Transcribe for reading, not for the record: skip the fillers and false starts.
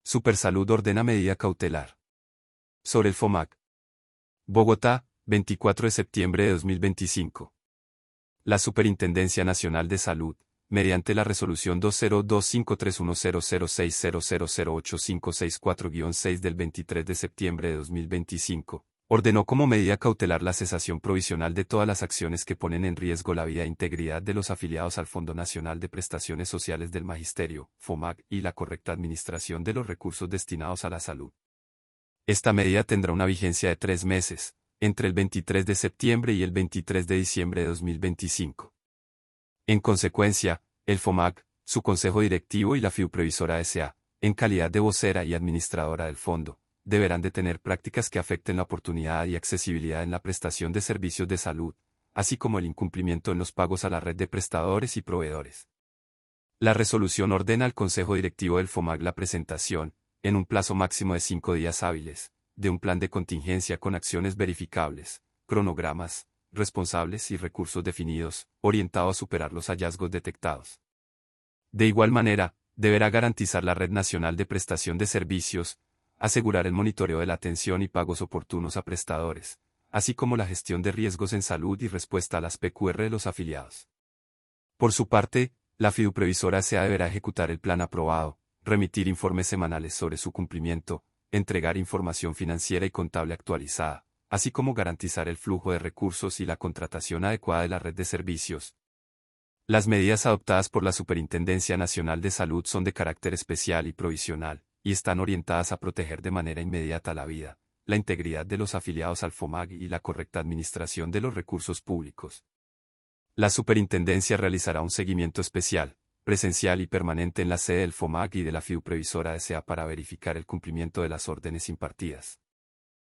Supersalud ordena medida cautelar. Sobre el FOMAC. Bogotá, 24 de septiembre de 2025. La Superintendencia Nacional de Salud, mediante la Resolución 2025310060008564-6 del 23 de septiembre de 2025, ordenó como medida cautelar la cesación provisional de todas las acciones que ponen en riesgo la vida e integridad de los afiliados al Fondo Nacional de Prestaciones Sociales del Magisterio, FOMAC, y la correcta administración de los recursos destinados a la salud. Esta medida tendrá una vigencia de 3 meses, entre el 23 de septiembre y el 23 de diciembre de 2025. En consecuencia, el FOMAC, su Consejo Directivo y la Fiduprevisora S.A., en calidad de vocera y administradora del fondo, deberán detener prácticas que afecten la oportunidad y accesibilidad en la prestación de servicios de salud, así como el incumplimiento en los pagos a la red de prestadores y proveedores. La resolución ordena al Consejo Directivo del FOMAC la presentación, en un plazo máximo de 5 días hábiles, de un plan de contingencia con acciones verificables, cronogramas, responsables y recursos definidos, orientado a superar los hallazgos detectados. De igual manera, deberá garantizar la red nacional de prestación de servicios, asegurar el monitoreo de la atención y pagos oportunos a prestadores, así como la gestión de riesgos en salud y respuesta a las PQR de los afiliados. Por su parte, la Fiduprevisora S.A. deberá ejecutar el plan aprobado, remitir informes semanales sobre su cumplimiento, entregar información financiera y contable actualizada, así como garantizar el flujo de recursos y la contratación adecuada de la red de servicios. Las medidas adoptadas por la Superintendencia Nacional de Salud son de carácter especial y provisional, y están orientadas a proteger de manera inmediata la vida, la integridad de los afiliados al FOMAC y la correcta administración de los recursos públicos. La Superintendencia realizará un seguimiento especial, presencial y permanente en la sede del FOMAC y de la Fiduprevisora S.A. para verificar el cumplimiento de las órdenes impartidas.